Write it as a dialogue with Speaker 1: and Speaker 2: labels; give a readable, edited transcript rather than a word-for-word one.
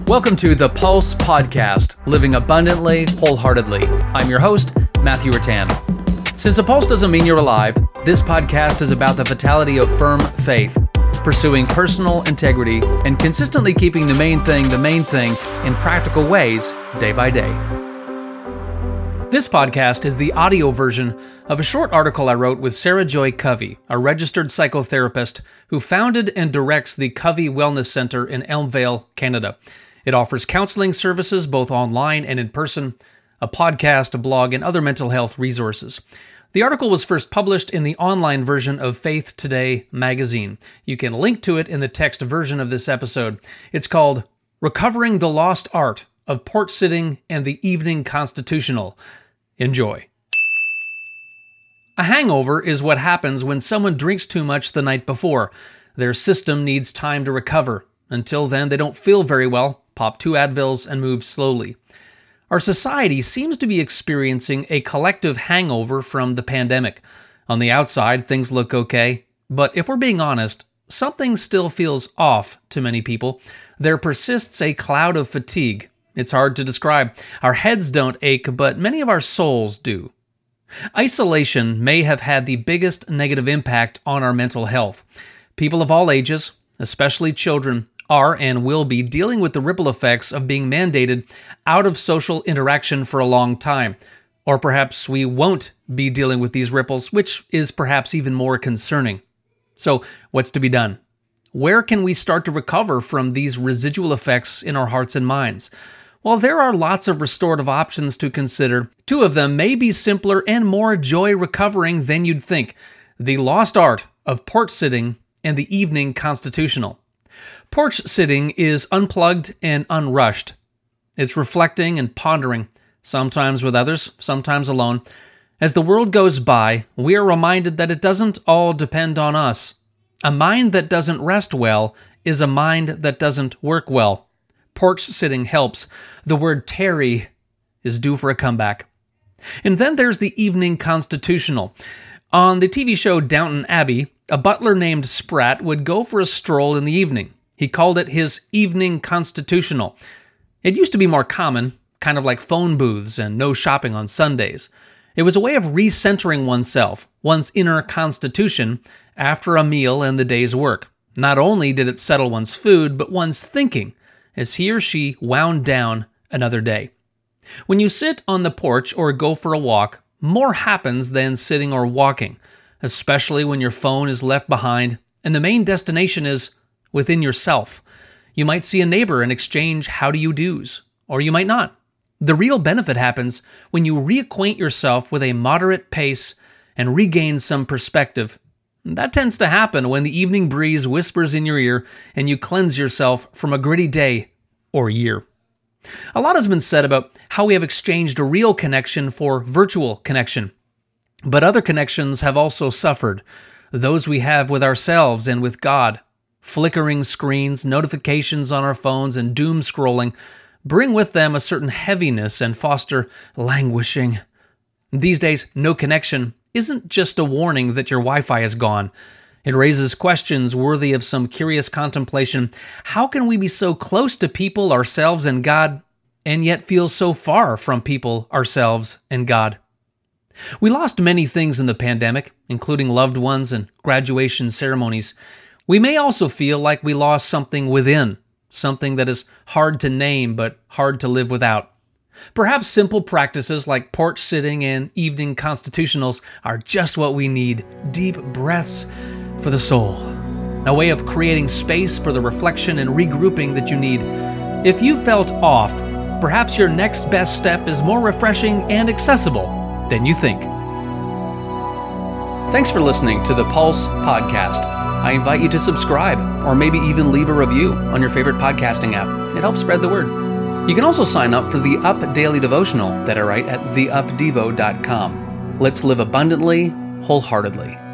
Speaker 1: Welcome to the Pulse Podcast, living abundantly, wholeheartedly. I'm your host, Matthew Rattan. Since the Pulse doesn't mean you're alive, this podcast is about the vitality of firm faith, pursuing personal integrity, and consistently keeping the main thing in practical ways, day by day. This podcast is the audio version of a short article I wrote with Sarah Joy Covey, a registered psychotherapist who founded and directs the Covey Wellness Center in Elmvale, Canada. It offers counseling services both online and in person, a podcast, a blog, and other mental health resources. The article was first published in the online version of Faith Today magazine. You can link to it in the text version of this episode. It's called Recovering the Lost Art of Porch Sitting and the Evening Constitutional. Enjoy. A hangover is what happens when someone drinks too much the night before. Their system needs time to recover. Until then, they don't feel very well, pop 2 Advils, and move slowly. Our society seems to be experiencing a collective hangover from the pandemic. On the outside, things look okay, but if we're being honest, something still feels off to many people. There persists a cloud of fatigue. It's hard to describe. Our heads don't ache, but many of our souls do. Isolation may have had the biggest negative impact on our mental health. People of all ages, especially children, are and will be dealing with the ripple effects of being mandated out of social interaction for a long time. Or perhaps we won't be dealing with these ripples, which is perhaps even more concerning. So, what's to be done? Where can we start to recover from these residual effects in our hearts and minds? Well, there are lots of restorative options to consider. 2 of them may be simpler and more joy-recovering than you'd think. The lost art of porch sitting and the evening constitutional. Porch sitting is unplugged and unrushed. It's reflecting and pondering, sometimes with others, sometimes alone. As the world goes by, we are reminded that it doesn't all depend on us. A mind that doesn't rest well is a mind that doesn't work well. Porch sitting helps. The word tarry is due for a comeback. And then there's the evening constitutional. On the TV show Downton Abbey, a butler named Spratt would go for a stroll in the evening. He called it his evening constitutional. It used to be more common, kind of like phone booths and no shopping on Sundays. It was a way of recentering oneself, one's inner constitution, after a meal and the day's work. Not only did it settle one's food, but one's thinking, as he or she wound down another day. When you sit on the porch or go for a walk, more happens than sitting or walking, especially when your phone is left behind and the main destination is within yourself. You might see a neighbor and exchange how do you do's, or you might not. The real benefit happens when you reacquaint yourself with a moderate pace and regain some perspective. That tends to happen when the evening breeze whispers in your ear and you cleanse yourself from a gritty day or year. A lot has been said about how we have exchanged a real connection for virtual connection. But other connections have also suffered, those we have with ourselves and with God. Flickering screens, notifications on our phones, and doom scrolling bring with them a certain heaviness and foster languishing. These days, no connection isn't just a warning that your Wi-Fi is gone. It raises questions worthy of some curious contemplation. How can we be so close to people, ourselves, and God, and yet feel so far from people, ourselves, and God? We lost many things in the pandemic, including loved ones and graduation ceremonies. We may also feel like we lost something within, something that is hard to name but hard to live without. Perhaps simple practices like porch sitting and evening constitutionals are just what we need. Deep breaths for the soul. A way of creating space for the reflection and regrouping that you need. If you felt off, perhaps your next best step is more refreshing and accessible than you think. Thanks for listening to the Pulse Podcast. I invite you to subscribe or maybe even leave a review on your favorite podcasting app. It helps spread the word. You can also sign up for the Up Daily Devotional that I write at theupdevo.com. Let's live abundantly, wholeheartedly.